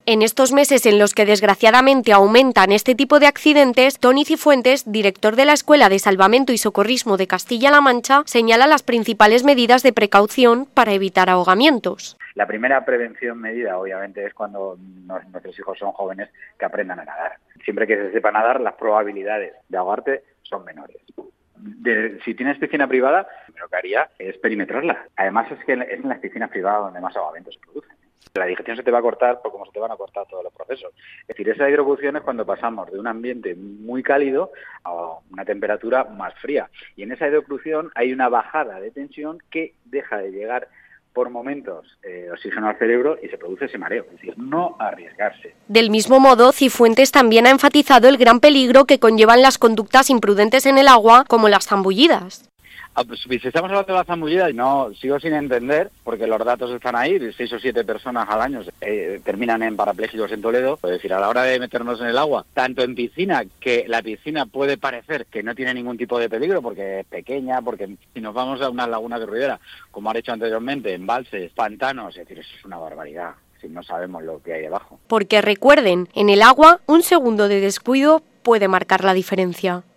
En estos meses en los que desgraciadamente aumentan este tipo de accidentes, Toni Cifuentes, director de la Escuela de Salvamento y Socorrismo de Castilla-La Mancha, señala las principales medidas de precaución para evitar ahogamientos. La primera prevención medida, obviamente, es cuando nuestros hijos son jóvenes que aprendan a nadar. Siempre que se sepa nadar, las probabilidades de ahogarte son menores. Si tienes piscina privada, lo que haría es perimetrarla. Además, es que es en las piscinas privadas donde más ahogamientos se producen. La digestión se te va a cortar por como se te van a cortar todos los procesos. Es decir, esa hidrofusión es cuando pasamos de un ambiente muy cálido a una temperatura más fría. Y en esa hidrofusión hay una bajada de tensión que deja de llegar por momentos oxígeno al cerebro y se produce ese mareo. Es decir, no arriesgarse. Del mismo modo, Cifuentes también ha enfatizado el gran peligro que conllevan las conductas imprudentes en el agua, como las zambullidas. Si estamos hablando de la zambullida, no, sigo sin entender, porque los datos están ahí, 6 o 7 personas al año terminan en parapléjicos en Toledo. Es decir, a la hora de meternos en el agua, tanto en piscina, que la piscina puede parecer que no tiene ningún tipo de peligro, porque es pequeña, porque si nos vamos a una laguna de ruidera, como han hecho anteriormente, embalses, pantanos, es decir, eso es una barbaridad, si no sabemos lo que hay debajo. Porque recuerden, en el agua, un segundo de descuido puede marcar la diferencia.